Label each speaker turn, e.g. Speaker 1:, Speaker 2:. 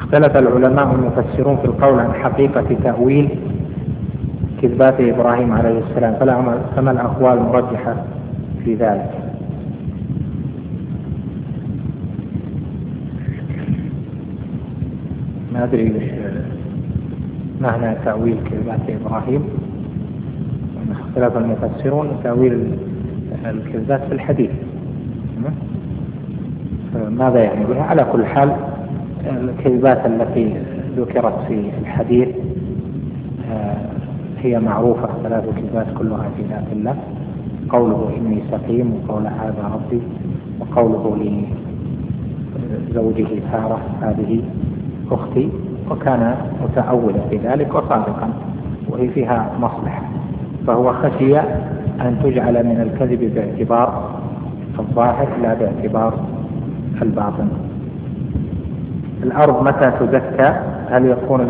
Speaker 1: اختلف العلماء المفسرون في القول عن حقيقة تأويل كذبات إبراهيم عليه السلام، فما الأقوال المرجحة في ذلك؟ ما أدري معنى تأويل كذبات إبراهيم. اختلف المفسرون تأويل الكذبات في الحديث، ماذا يعني بها؟ على كل حال الكذبات التي ذكرت في الحديث هي معروفة، ثلاث كذبات كلها في ذات الله: قوله إني سقيم، وقول هذا ربي، وقوله لزوجه سارة هذه أختي، وكان متأولا في ذلك وصادقا، وهي فيها مصلحة، فهو خشي أن تجعل من الكذب باعتبار الظاهر لا باعتبار الباطن. الأرض متى تزكى؟ هل يكون